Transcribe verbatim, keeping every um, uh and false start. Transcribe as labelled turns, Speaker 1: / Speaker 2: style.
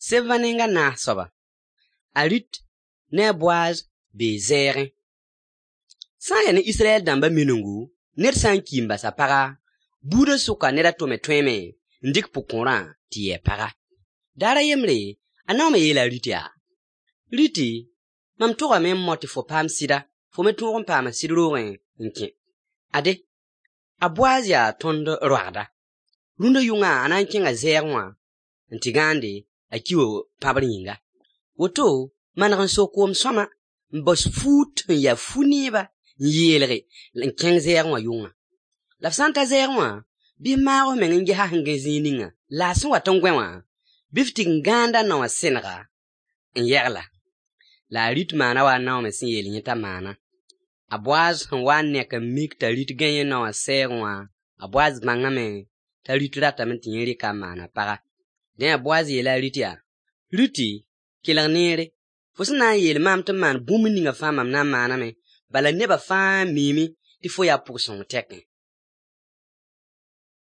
Speaker 1: Sevaninga na soba. A Rut ne Boaz be zere. San ya ne Israel damba minungu, net san kimba sa paga, buda suka neda tome tweme, ndik pukura tiye paga. Dara yemre, aname yela Ruti ya. Ruti, mam toga men moti fo pam sida, fo me togon pam sidrogen nke. Ade, a Boaz ya tondo rwada. Runda yunga anan kinga zerwa, ntigande, a kiwo pabringa. Woto, managan sokom soma, mbos fut ya funiba, nyelre, nkeng zerwa yunga. La santa zerwa, bi maro menenge ha hangezininga, la suwa tongwenwa, bifti nganda na wa senaga, nyerla. La Rut mana wa na wa sin yeli nyeta mana. A Boaz wa neka mik ta Rut genye na wa serwa, a Boaz mangame, ta Rut rata menti nyeri ka mana paga. Den a Boaz yela Rut ya. Ruti, kilang nere, fosina yeli mam te man bumi ninga fa mam na mana me, bala neba fa mimi, ti fo ya pusong teke.